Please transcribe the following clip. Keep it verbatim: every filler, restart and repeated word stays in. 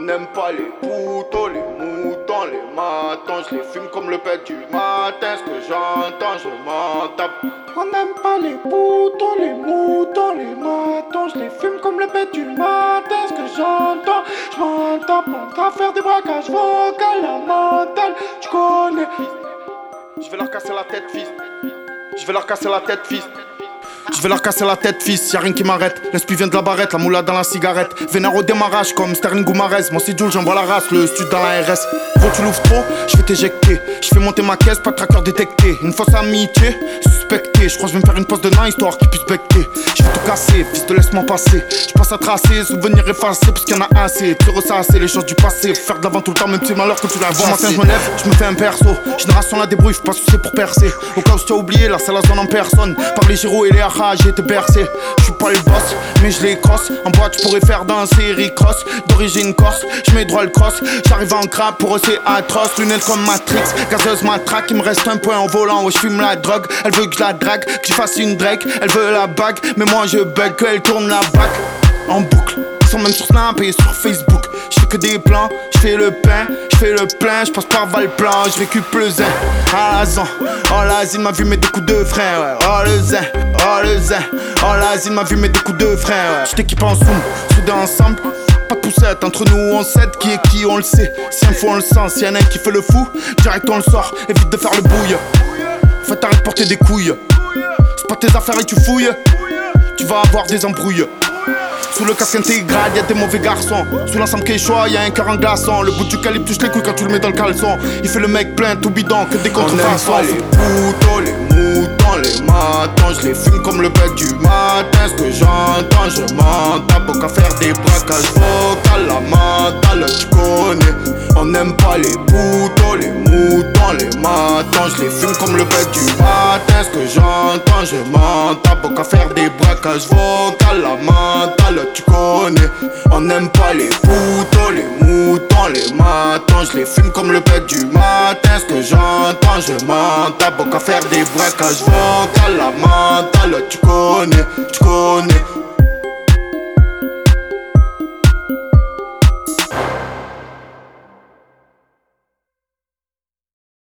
n'aime pas les poutons, les moutons, les matons. Je les fume comme le pet du matin. Ce que j'entends, je m'en tape. On n'aime pas les poutons, les moutons, les matons. Je les fume comme le pet du matin. Ce que j'entends, je m'en tape. On va faire des braquages vocaux, la mentale, tu connais. Je vais leur casser la tête, fils. Je vais leur casser la tête, fils. Je vais leur casser la tête, fils, y'a rien qui m'arrête. L'inspi vient de la barrette, la moula dans la cigarette. Vénère au démarrage comme Sterling ou Marez. Mon c'est Jules, j'envoie la race, le stud dans la R S. Gros, tu l'ouvres trop, je vais t'éjecter. Je fais monter ma caisse, pas de tracker détecté. Une fausse amitié, suspecté. Je crois que je vais me faire une pause de nain histoire qu'il puisse becter. Je vais tout casser, fils, te laisse-moi passer. Je pense à tracer, souvenirs effacés, parce qu'il y en a assez. Tu ressasser les choses du passé. Faire de l'avant tout le temps, même si malheur que tu l'as. Bon matin, je me lève, je me fais un perso. Génération la débrouille, faut pas soucier pour percer. Au cas où tu as oublié, là c'est la zone en personne. Par les gyros et les haras, j'ai été bercé. Je suis pas le boss, mais je les crosse. En boîte, je pourrais faire danser Rick Ross. D'origine corse, je mets droit le cross. J'arrive en crap, pour eux c'est atroce. Lunettes comme Matrix, gazeuse matraque. Il me reste un point en volant, ouais je fume la drogue. Elle veut que je la drague, que je fasse une Drake. Elle veut la bague, mais moi je bug, qu'elle tourne la bague. En boucle, ils sont même sur Snap et sur Facebook. Je fais que des plans, je fais le pain, je fais le plein, je passe par Valplan, je récup le zin. Ah la zan, oh la zine m'a vu mettre des coups de frein, ouais. Oh le zin, oh le zin, oh la zine m'a vu mettre des coups de frein, ouais. Je t'équipe en zoom, soudés ensemble. Pas de poussette, entre nous on s'aide, qui est qui on le sait. Si un fou on le sent, si y'en a un qui fait le fou, direct on le sort, évite de faire le bouille. Fais t'arrête de porter des couilles. C'est pas tes affaires et tu fouilles. Tu vas avoir des embrouilles. Sous le casque intégral, y'a des mauvais garçons. Sous l'ensemble Quechua, y'a un cœur en glaçon. Le bout du calibre touche les couilles quand tu le mets dans le caleçon. Il fait le mec plein, tout bidon, que des contrefaçons. On n'aime pas les poutons, les moutons, les matons. Je les fume comme le bec du matin. Ce que j'entends, je m'en tape. Qu'à faire des braquages vocaux, la mentale, tu connais. On n'aime pas les poutons, les moutons, les matons. Je les fume comme le bec du matin. Ce que j'entends, je m'en tape. Qu'à faire des braquages vocaux, la mentale, tu connais. On n'aime pas les poutons, les moutons, les matons. Je les fume comme le bec du matin. Ce que j'entends, je m'en tape. Qu'à faire des braquages vocaux, la mentale, tu connais, tu connais.